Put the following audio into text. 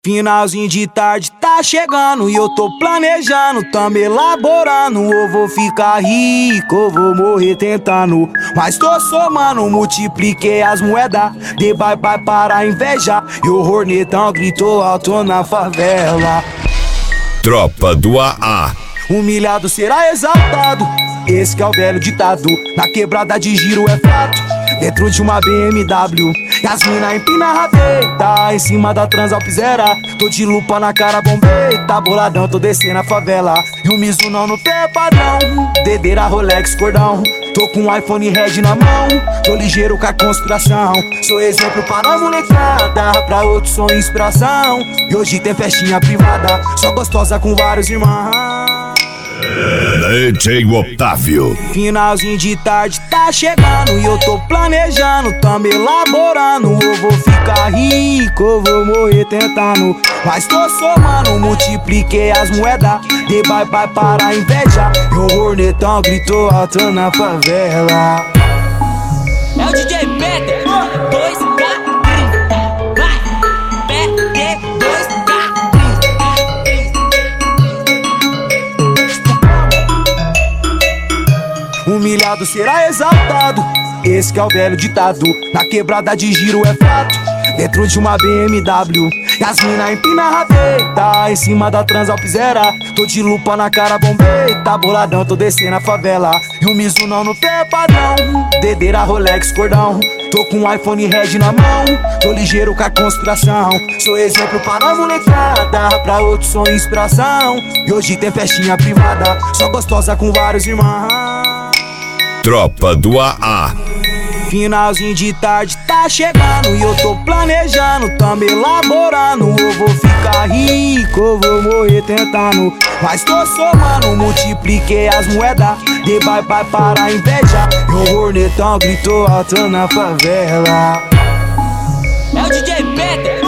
Finalzinho de tarde tá chegando e eu tô planejando, tamo elaborando. Ou vou ficar rico, ou vou morrer tentando. Mas tô somando, multipliquei as moedas. De bye-bye para inveja. E o hornetão gritou alto na favela. Tropa do AA. Humilhado será exaltado, esse que é o velho ditado. Na quebrada de giro é fato, dentro de uma BMW. E as mina empina a rabeta, em cima da Transalpizera. Tô de lupa na cara, bombeita, boladão, tô descendo a favela. E o Mizuno no pé padrão, dedeira, Rolex, cordão. Tô com um iPhone Red na mão, tô ligeiro com a conspiração. Sou exemplo para a molecada, pra outros sou inspiração. E hoje tem festinha privada, só gostosa com vários irmãos. DJ Otávio. Finalzinho de tarde tá chegando e eu tô planejando, tamo elaborando. Ou vou ficar rico, ou vou morrer tentando. Mas tô somando, multipliquei as moedas. De bye-bye para a inveja. E o hornetão gritou alto na favela. É o DJ Peter, 2K30. Vai, Peter, 2K30. Humilhado será exaltado, esse que é o velho ditado. Na quebrada de giro é fato, dentro de uma BMW. E as mina empina a rabeta, em cima da Transalpizera. Tô de lupa na cara, bombeita, boladão, tô descendo a favela. E o Mizuno no pé padrão, dedeira, Rolex, cordão. Tô com um iPhone Red na mão, tô ligeiro com a conspiração. Sou exemplo para a molecada, pra outros sou inspiração. E hoje tem festinha privada, só gostosa com vários irmãos. Tropa do AA. Finalzinho de tarde tá chegando e eu tô planejando, tamo elaborando. Ou vou ficar rico, ou vou morrer tentando. Mas tô somando, multipliquei as moedas. De bye-bye para a inveja. E o hornetão gritou alto na favela. É o DJ Peter,